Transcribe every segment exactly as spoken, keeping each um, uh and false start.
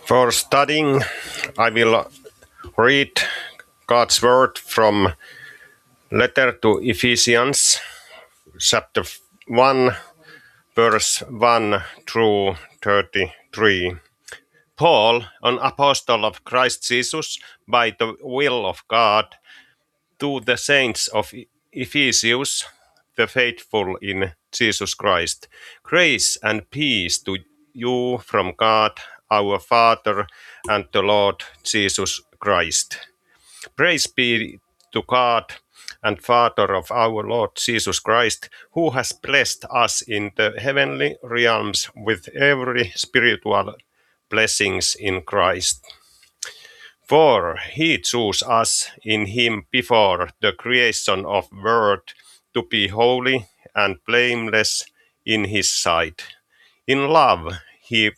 For studying, I will read God's word from letter to Ephesians, chapter one, verse one through thirty-three. Paul, an apostle of Christ Jesus, by the will of God, to the saints of Ephesus, the faithful in Jesus Christ. Grace and peace to you from God, our Father, and the Lord Jesus Christ. Praise be to God and Father of our Lord Jesus Christ, who has blessed us in the heavenly realms with every spiritual blessings in Christ. For he chose us in him before the creation of world to be holy and blameless in his sight. In love he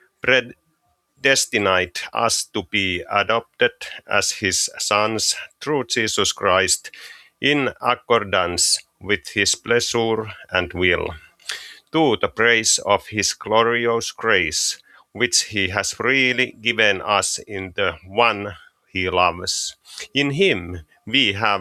predestined us to be adopted as his sons through Jesus Christ in accordance with his pleasure and will, to the praise of his glorious grace, which he has freely given us in the one he loves. In him we have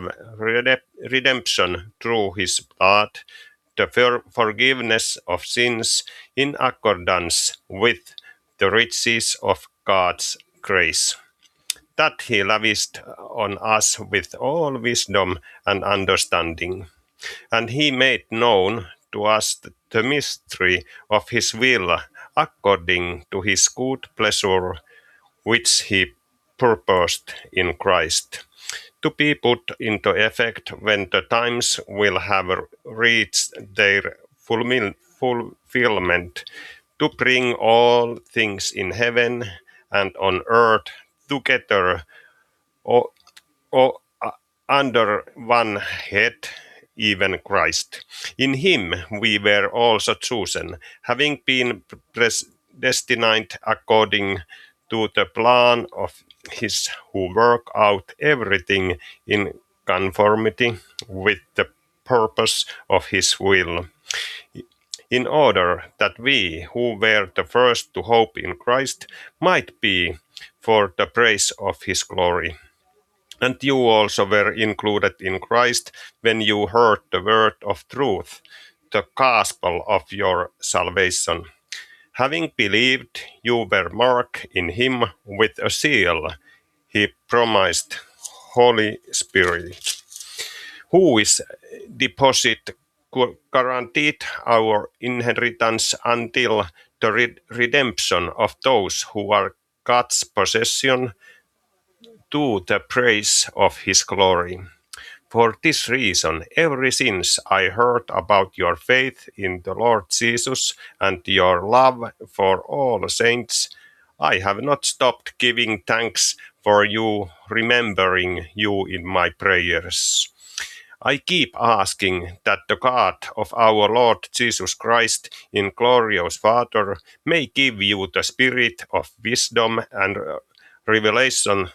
redemption through his blood, the forgiveness of sins in accordance with the riches of God's grace, that he lavished on us with all wisdom and understanding. And he made known to us the mystery of his will according to his good pleasure, which he purposed in Christ, to be put into effect when the times will have reached their fulfillment, to bring all things in heaven and on earth together or, or uh, under one head, even Christ. In him we were also chosen, having been predestined according to the plan of his who work out everything in conformity with the purpose of his will, in order that we who were the first to hope in Christ might be for the praise of his glory. And you also were included in Christ when you heard the word of truth, the gospel of your salvation. Having believed, you were marked in him with a seal, he promised, Holy Spirit, who is deposit guaranteed our inheritance until the redemption of those who are God's possession, to the praise of his glory. For this reason, ever since I heard about your faith in the Lord Jesus and your love for all saints, I have not stopped giving thanks for you, remembering you in my prayers. I keep asking that the God of our Lord Jesus Christ, in glorious Father, may give you the spirit of wisdom and revelation,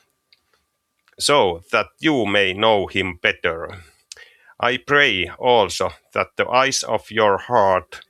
so that you may know him better. I pray also that the eyes of your heart,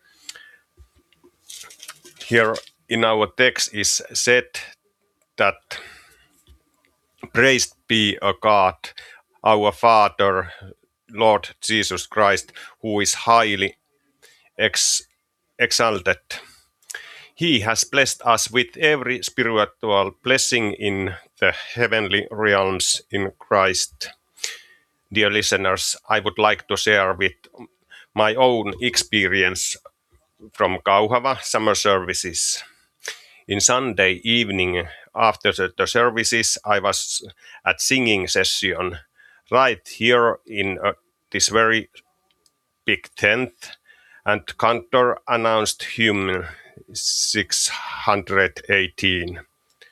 here in our text is said that praised be a God, our Father, Lord Jesus Christ, who is highly ex- exalted. He has blessed us with every spiritual blessing in the heavenly realms in Christ. Dear listeners, I would like to share with my own experience from Kauhava summer services. In Sunday evening, after the, the services, I was at singing session right here in uh, this very big tent, and cantor announced hymn six hundred eighteen.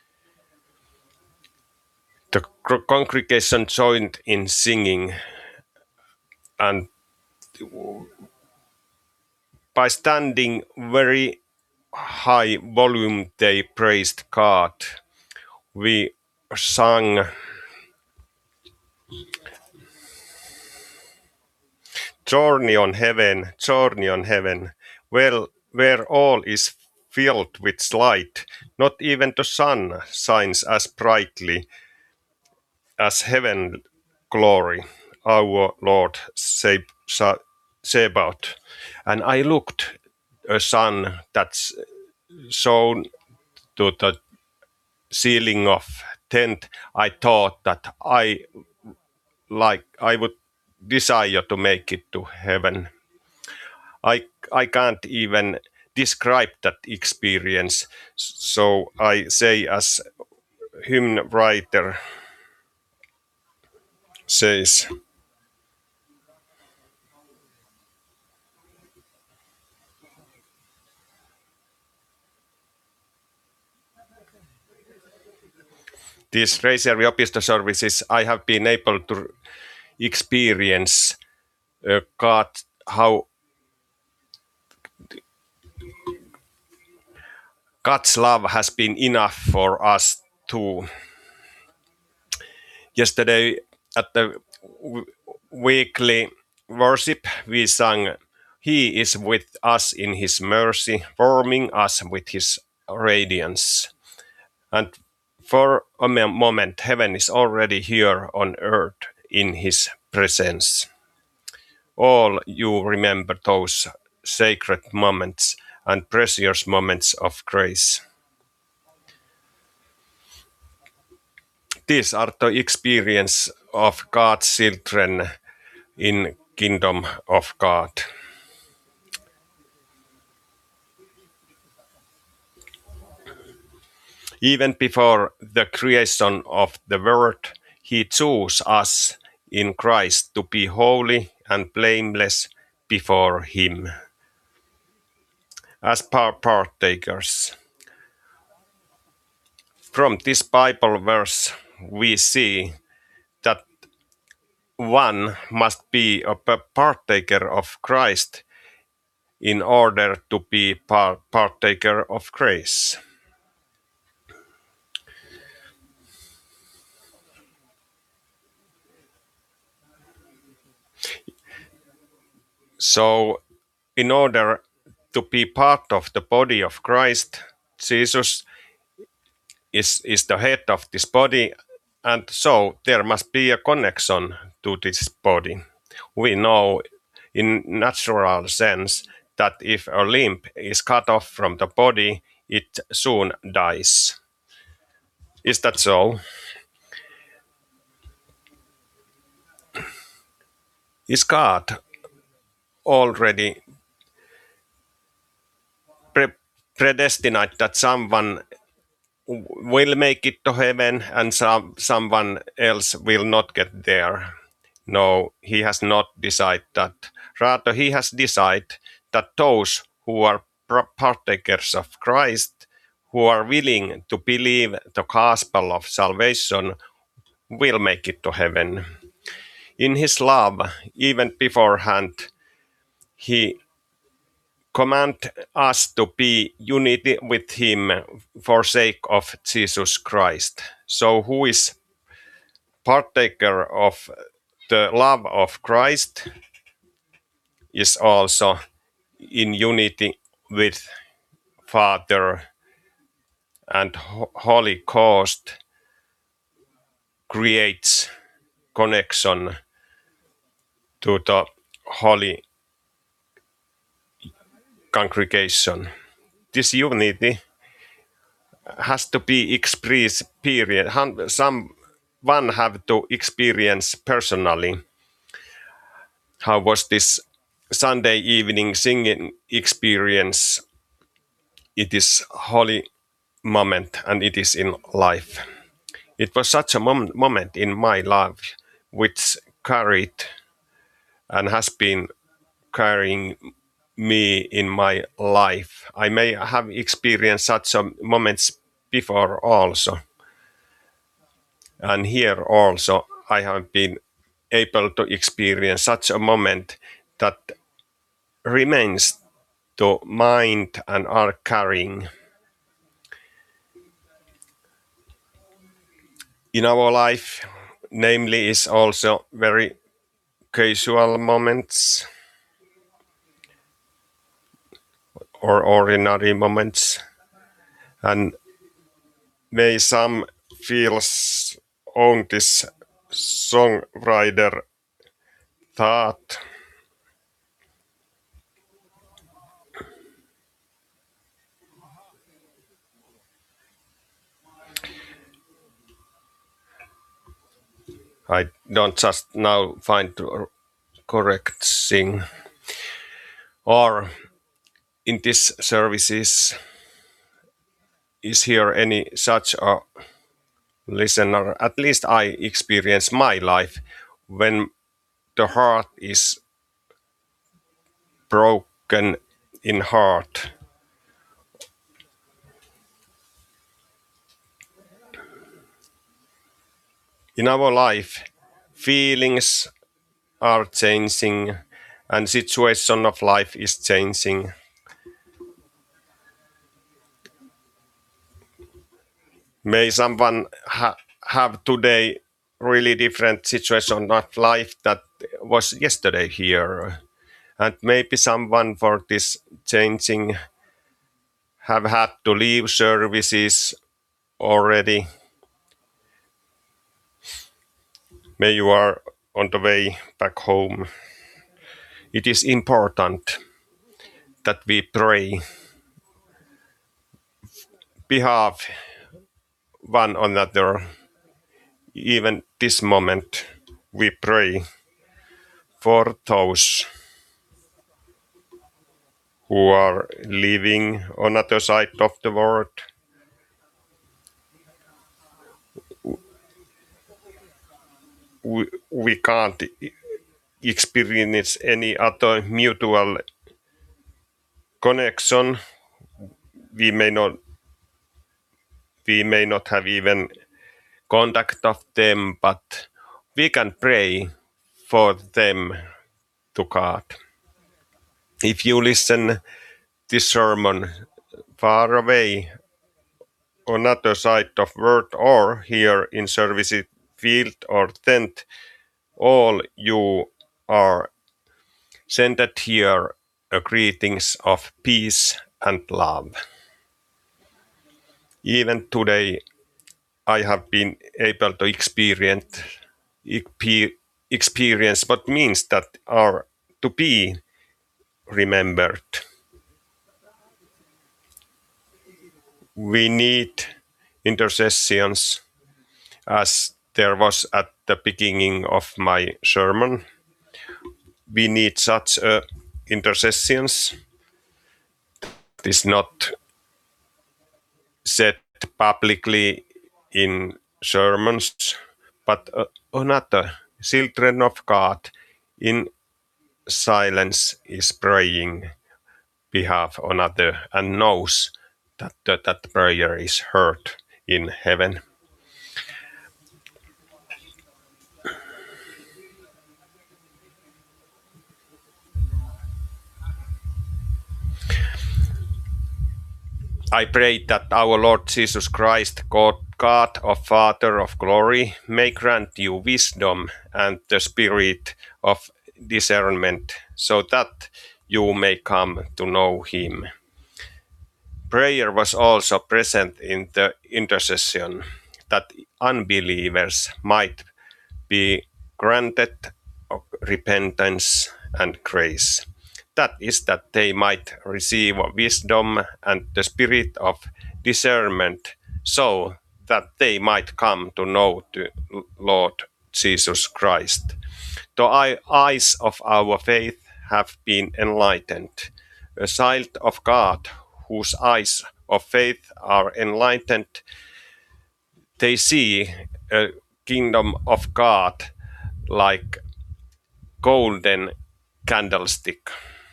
The congregation joined in singing, and by standing very high volume, they praised God. We sang Journey on Heaven, Journey on Heaven, well, where all is filled with light. Not even the sun shines as brightly as heaven glory, our Lord Seb- Sa- Sabaoth. And I looked a sun that's shone to the ceiling of tent. I thought that I like I would desire to make it to heaven. I I can't even describe that experience. So I say, as hymn writer says, these Reisjärvi Opisto services I have been able to experience uh, God, how God's love has been enough for us too. Yesterday at the w- weekly worship, we sang, He is with us in His mercy, warming us with His radiance. And for a moment, heaven is already here on earth in His presence. All you remember those sacred moments and precious moments of grace. These are the experience of God's children in kingdom of God. Even before the creation of the world, He chose us in Christ to be holy and blameless before Him. As partakers, from this Bible verse, we see that one must be a partaker of Christ in order to be partaker of grace. So, in order to be part of the body of Christ, Jesus is, is the head of this body, and so there must be a connection to this body. We know in natural sense that if a limb is cut off from the body, it soon dies. Is that so? Is God already pre- predestined that someone will make it to heaven and some, someone else will not get there? No, he has not decided that. Rather, he has decided that those who are partakers of Christ, who are willing to believe the gospel of salvation, will make it to heaven. In his love, even beforehand, he command us to be unity with him for sake of Jesus Christ. So who is partaker of the love of Christ is also in unity with Father, and Holy Ghost creates connection to the holy congregation. This unity has to be experienced. Period. Some one have to experience personally. How was this Sunday evening singing experience? It is holy moment, and it is in life. It was such a mom- moment in my life which carried and has been carrying me in my life. I may have experienced such a moments before also. And here also I have been able to experience such a moment that remains to mind and are carrying. In our life, namely, is also very casual moments or ordinary moments, and may some feels on this songwriter thought. I don't just now find the correct thing. Or in this services, is here any such a listener? At least I experience my life when the heart is broken in heart. In our life, feelings are changing and situation of life is changing. May someone ha- have today really different situation of life that was yesterday here, and maybe someone for this changing have had to leave services already. May you are on the way back home. It is important that we pray behalf one another. Even this moment, we pray for those who are living on other side of the world. We, we can't experience any other mutual connection. We may not we may not have even contact of them, but we can pray for them to God. If you listen this sermon far away on other side of world or here in service field or tent, all you are sent here a greetings of peace and love. Even today I have been able to experience experience what means that are to be remembered. We need intercessions, as there was at the beginning of my sermon. We need such uh, intercessions. It is not said publicly in sermons, but uh, another children of God in silence is praying behalf of another and knows that that, that prayer is heard in heaven. I pray that our Lord Jesus Christ, God, God of Father of glory, may grant you wisdom and the spirit of discernment, so that you may come to know him. Prayer was also present in the intercession, that unbelievers might be granted repentance and grace. That is, that they might receive wisdom and the spirit of discernment, so that they might come to know the Lord Jesus Christ. The eyes of our faith have been enlightened. A child of God whose eyes of faith are enlightened, they see a kingdom of God like golden candlestick.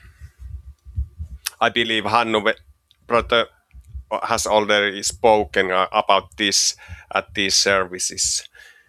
I believe Hannu brother has already spoken uh, about this at these services.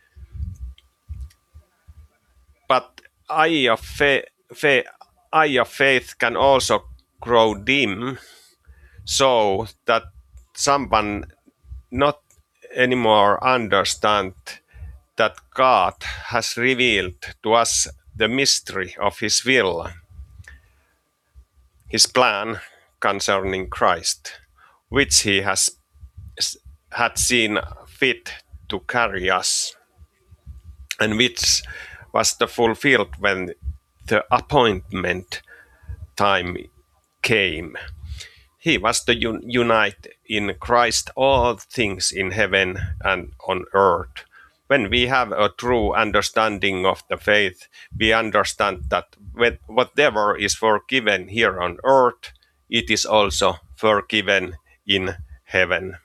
But eye of, fa- fa- eye of faith can also grow dim, so that someone not anymore understand that God has revealed to us the mystery of his will, his plan concerning Christ, which he has had seen fit to carry us, and which was the fulfilled when the appointment time came. He was to un- unite in Christ all things in heaven and on earth. When we have a true understanding of the faith, we understand that whatever is forgiven here on earth, it is also forgiven in heaven.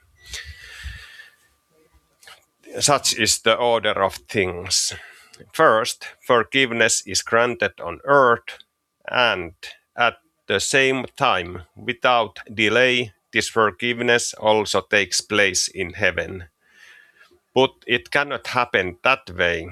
Such is the order of things. First, forgiveness is granted on earth, and at the same time, without delay, this forgiveness also takes place in heaven. But it cannot happen that way,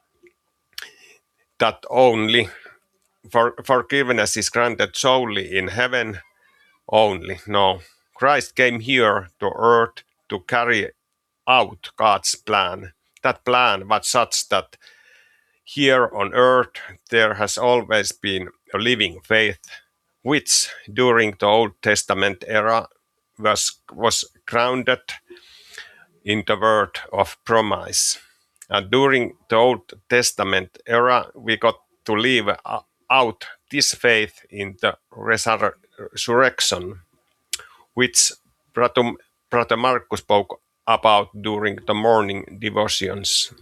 that only for, forgiveness is granted solely in heaven only. No, Christ came here to earth to carry out God's plan. That plan was such that here on earth there has always been a living faith, which during the Old Testament era was, was grounded in the word of promise. And during the Old Testament era, we got to live out this faith in the resurrection, which Brother, Brother Markus spoke about during the morning devotions.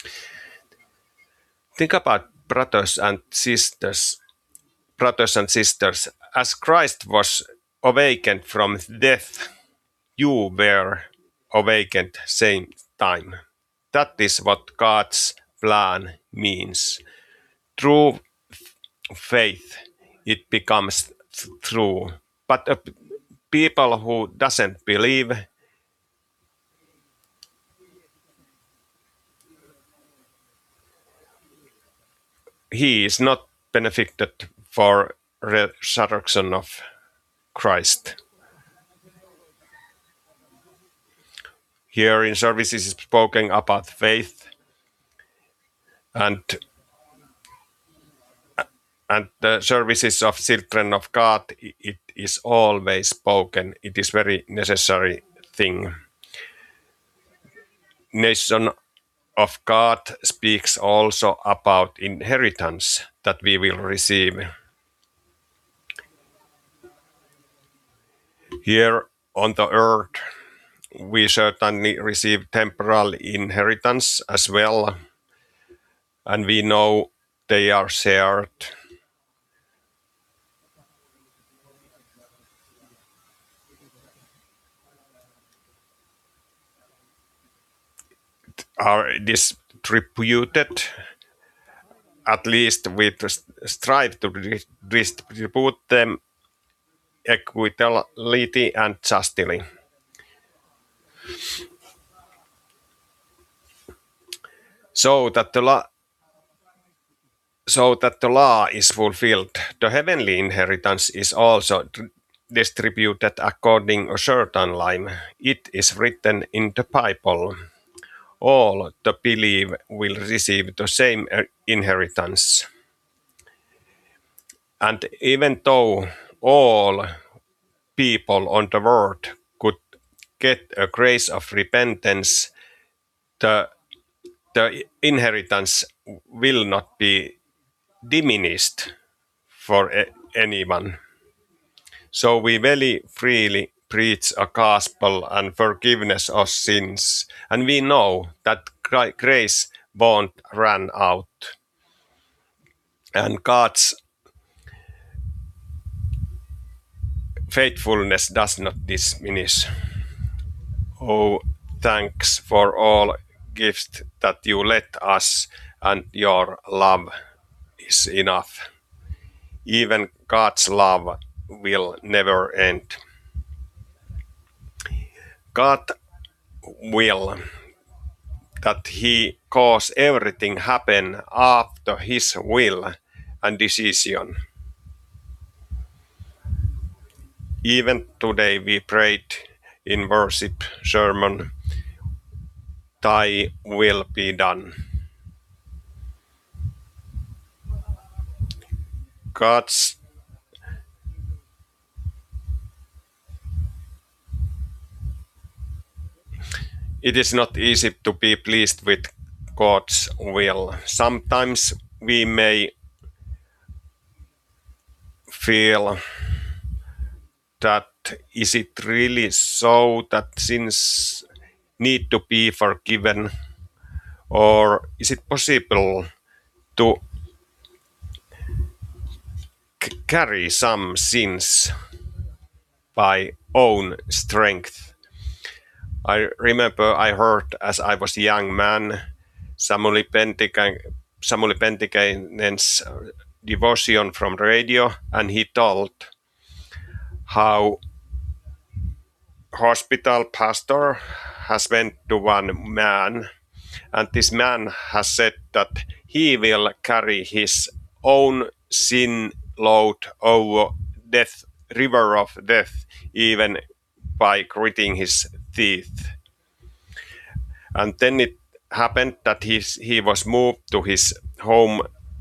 Think about brothers and sisters, brothers and sisters, as Christ was awakened from death, you were awakened same time. That is what God's plan means. Through faith, it becomes true. But a people who doesn't believe, he is not benefited for resurrection of Christ. Here in services is spoken about faith, and and the services of children of God, it is always spoken. It is very necessary thing. Nation of God speaks also about inheritance that we will receive. Here on the earth, we certainly receive temporal inheritance as well, and we know they are shared. Are distributed, at least we strive to distribute them equitably and justly. So that the law so that the law is fulfilled, the heavenly inheritance is also distributed according a certain line. It is written in the Bible. All the believe will receive the same inheritance. And even though all people on the world could get a grace of repentance, the, the inheritance will not be diminished for anyone. So we very freely preach a gospel and forgiveness of sins, and we know that grace won't run out, and God's faithfulness does not diminish. Oh, thanks for all gifts that you let us, and your love is enough. Even God's love will never end. God will that he cause everything happen after his will and decision. Even today we prayed in worship sermon, thy will be done. God's It is not easy to be pleased with God's will. Sometimes we may feel that is it really so that sins need to be forgiven, or is it possible to c- carry some sins by own strength? I remember I heard as I was a young man Samuli Pentikainen, Samuli Pentikainen's devotion from radio, and he told how hospital pastor has went to one man, and this man has said that he will carry his own sin load over death, river of death, even by gritting his teeth. And then it happened that he, he was moved to his home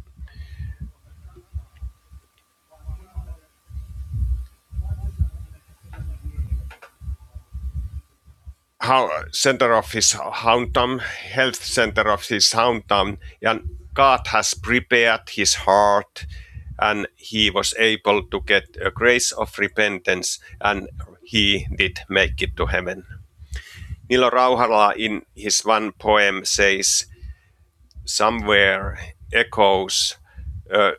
how, center of his hometown, health center of his hometown, and God has prepared his heart, and he was able to get a grace of repentance, and he did make it to heaven. Nilo Rauhala in his one poem says, somewhere echoes a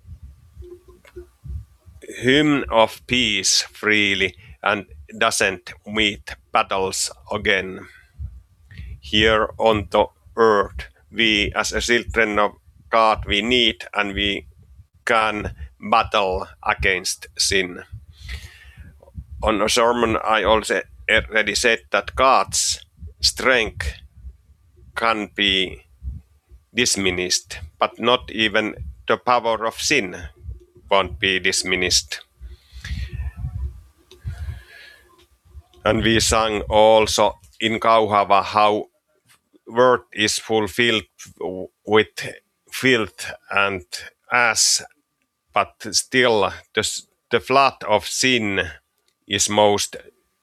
hymn of peace freely and doesn't meet battles again. Here on the earth, we as a children of God, we need and we can battle against sin. On a sermon, I also already said that God's strength can be diminished, but not even the power of sin won't be diminished. And we sang also in Kauhava how word is fulfilled with filth and ass, but still the, the flood of sin is most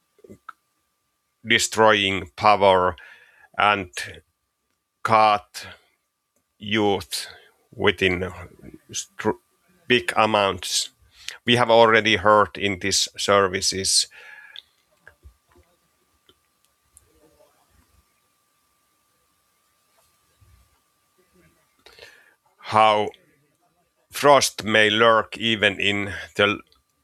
destroying power and caught youth within big amounts. We have already heard in these services how frost may lurk even in the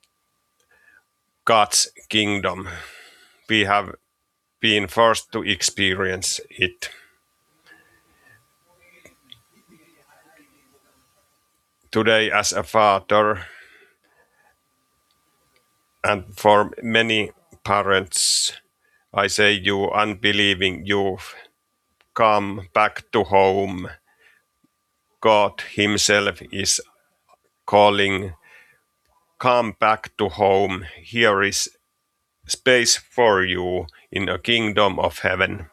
God's kingdom. We have been forced to experience it. Today, as a father, and for many parents, I say, you unbelieving youth, come back to home. God Himself is calling, come back to home. Here is space for you in a kingdom of heaven.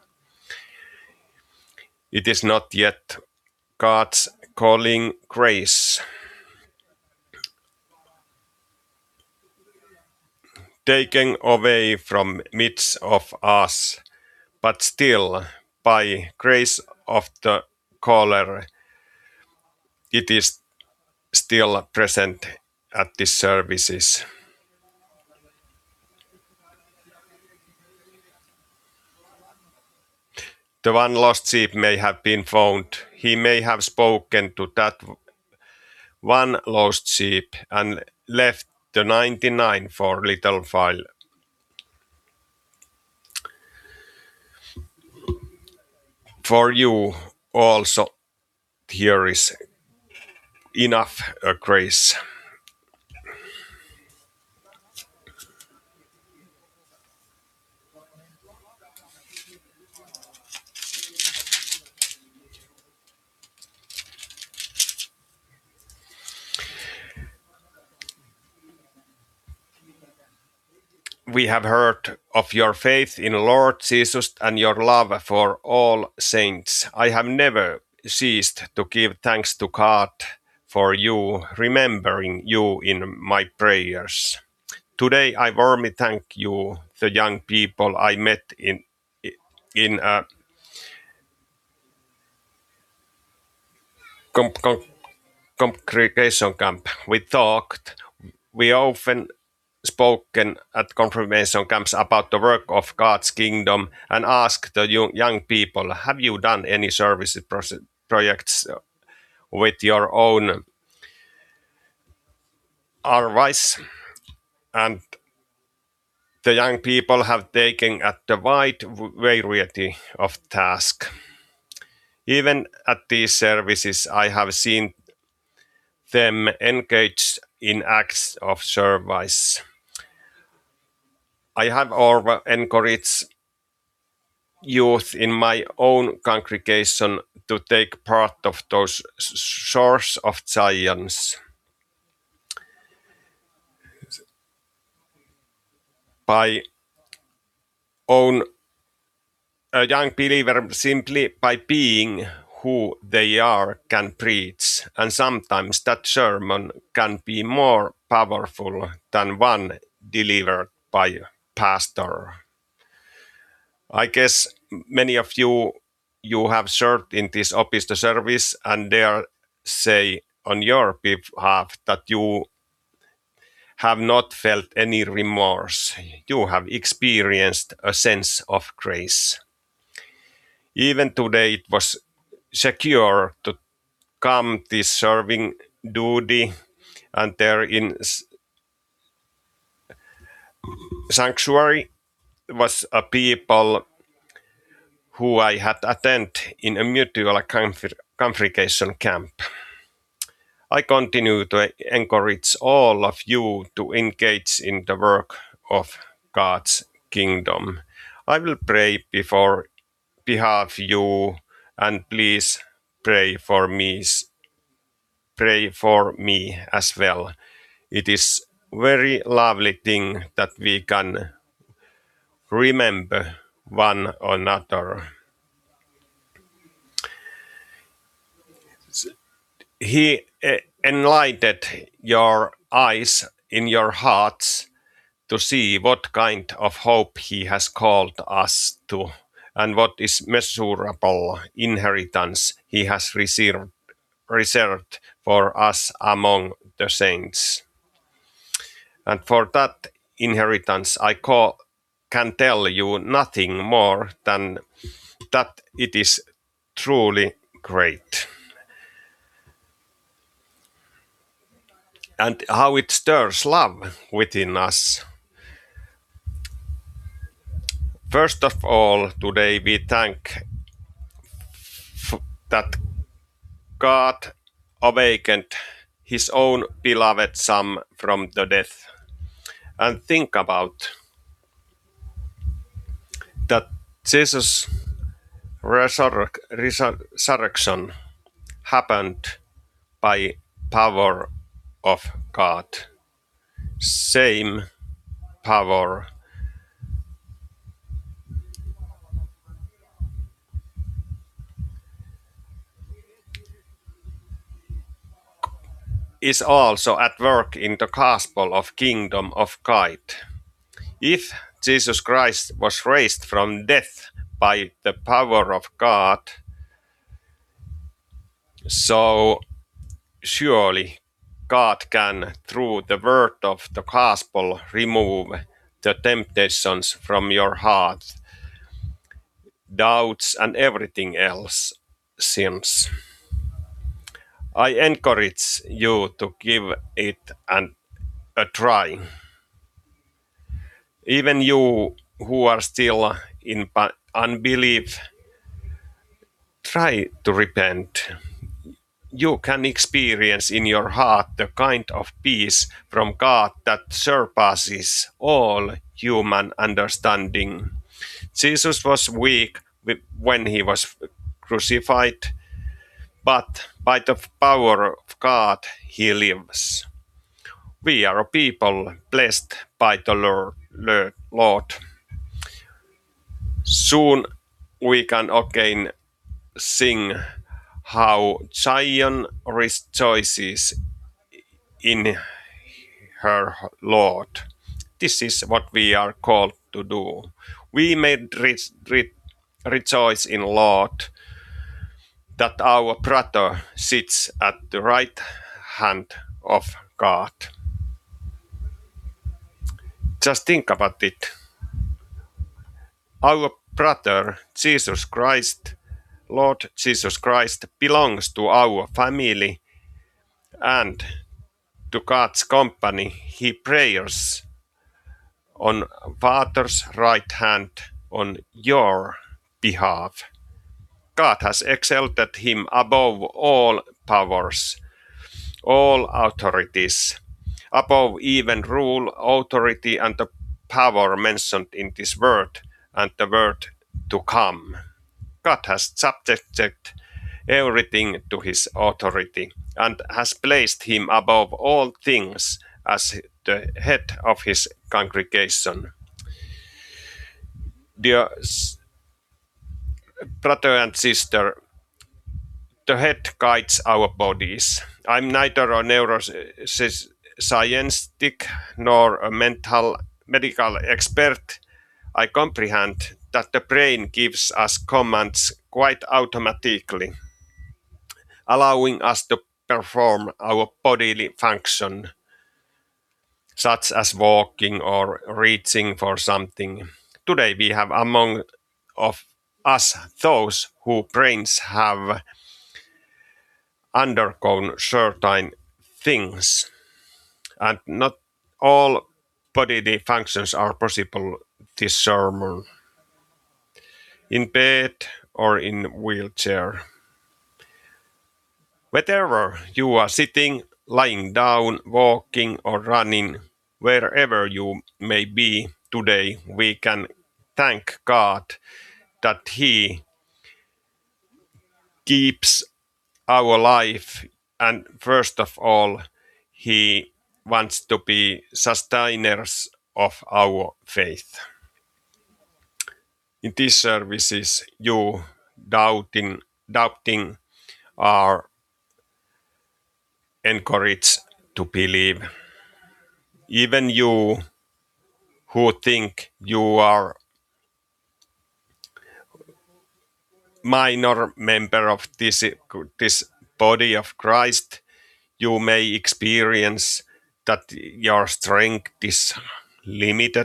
It is not yet God's calling grace. Taken away from midst of us, but still by grace of the caller, it is still present at these services. The one lost sheep may have been found. He may have spoken to that one lost sheep and left the ninety-nine for little while. For you also here is enough uh, grace. We have heard of your faith in Lord Jesus and your love for all saints. I have never ceased to give thanks to God for you, remembering you in my prayers. Today I warmly thank you, the young people I met in in a com- com- congregation camp. We talked, we often spoken at confirmation camps about the work of God's kingdom and asked the young, young people, have you done any service pro- projects with your own advice? And the young people have taken at the wide variety of tasks. Even at these services, I have seen them engaged in acts of service. I have also encouraged youth in my own congregation to take part of those source of giants by own a young believer simply by being who they are can preach, and sometimes that sermon can be more powerful than one delivered by a pastor. I guess many of you you have served in this Opisto service and dare say on your behalf that you have not felt any remorse. You have experienced a sense of grace. Even today it was secure to come this serving duty and there in sanctuary was a people who I had attended in a mutual congregation camp. I continue to encourage all of you to engage in the work of God's kingdom. I will pray before behalf you and please pray for me pray for me as well. It is very lovely thing that we can remember one another. He eh, enlightened your eyes in your hearts to see what kind of hope he has called us to and what is measurable inheritance he has reserved, reserved for us among the saints. And for that inheritance, I call, can tell you nothing more than that it is truly great. And how it stirs love within us. First of all, today we thank f- that God awakened his own beloved Son from the death. And think about that Jesus' resurrec- resurrection happened by power of God. Same power is also at work in the gospel of kingdom of God. If Jesus Christ was raised from death by the power of God, so surely God can, through the word of the gospel, remove the temptations from your heart, doubts, and everything else, sins. I encourage you to give it an, a try. Even you who are still in unbelief, try to repent. You can experience in your heart the kind of peace from God that surpasses all human understanding. Jesus was weak when he was crucified, but by the power of God he lives. We are a people blessed by the Lord. Soon we can again sing how Zion rejoices in her Lord. This is what we are called to do. We may re- re- rejoice in Lord that our brother sits at the right hand of God. Just think about it. Our brother Jesus Christ, Lord Jesus Christ, belongs to our family and to God's company. He prays on Father's right hand on your behalf. God has exalted him above all powers, all authorities, above even rule, authority, and the power mentioned in this word and the word to come. God has subjected everything to his authority and has placed him above all things as the head of his congregation. Dear brother and sister, the head guides our bodies. I'm neither a neuroscientistic nor a mental medical expert. I comprehend that the brain gives us commands quite automatically, allowing us to perform our bodily function, such as walking or reaching for something. Today we have among of us those whose brains have undergone certain things, and not all bodily functions are possible this sermon, in bed or in wheelchair. Whether you are sitting, lying down, walking or running, wherever you may be today, we can thank God that He keeps our life, and first of all, He wants to be sustainers of our faith. In these services, you doubting, doubting are encouraged to believe. Even you who think you are minor member of this, this body of Christ, you may experience that your strength is limited.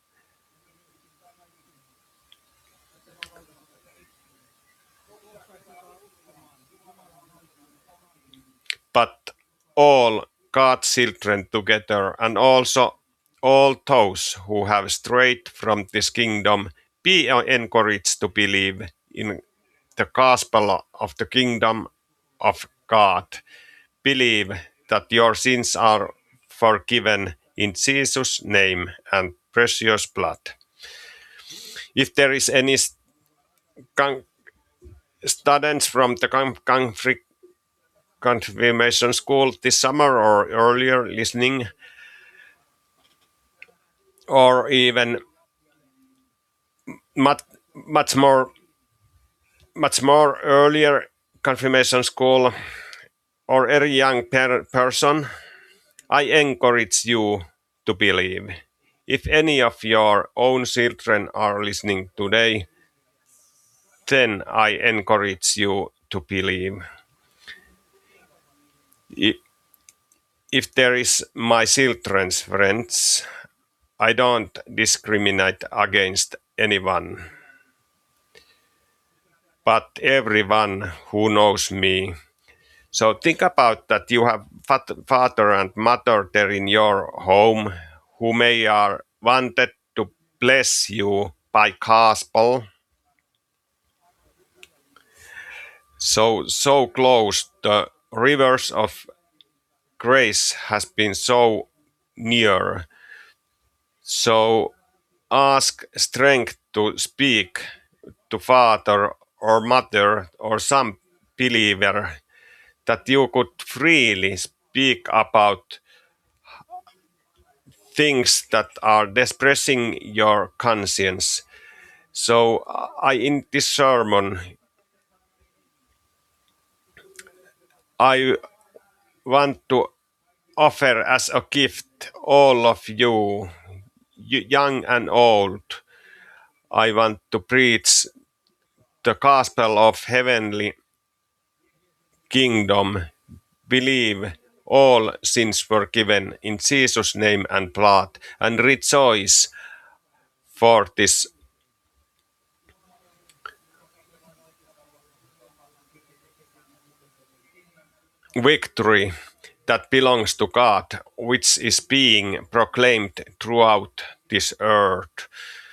But all God's children together, and also all those who have strayed from this kingdom, be encouraged to believe in the gospel of the kingdom of God. Believe that your sins are forgiven in Jesus' name and precious blood. If there is any con- students from the con- conflict confirmation school this summer or earlier listening, or even much much more much more earlier confirmation school, or any young per- person, I encourage you to believe. If any of your own children are listening today, then I encourage you to believe. If there is my children's friends, I don't discriminate against anyone, but everyone who knows me. So think about that you have father and mother there in your home who may are wanted to bless you by gospel. So so close, the rivers of grace has been so near. So ask strength to speak to father or mother or some believer, that you could freely speak about things that are distressing your conscience. So I in this sermon I want to offer as a gift all of you, young and old. I want to preach the gospel of heavenly kingdom, believe all sins forgiven in Jesus' name and blood, and rejoice for this victory that belongs to God, which is being proclaimed throughout this earth,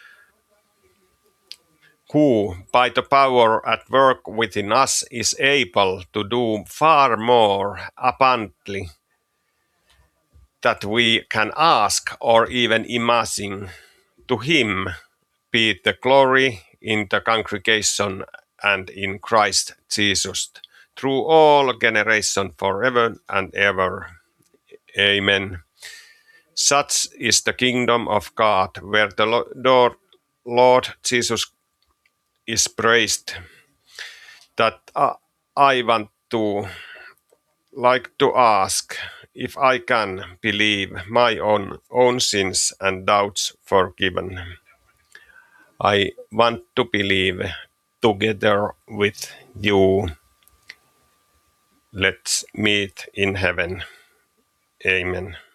who, by the power at work within us, is able to do far more abundantly that we can ask or even imagine. To him be the glory in the congregation and in Christ Jesus, through all generations forever and ever. Amen. Such is the kingdom of God, where the Lord, Lord Jesus is praised, that uh, I want to like to ask if I can believe my own, own sins and doubts forgiven. I want to believe together with you. Let's meet in heaven. Amen.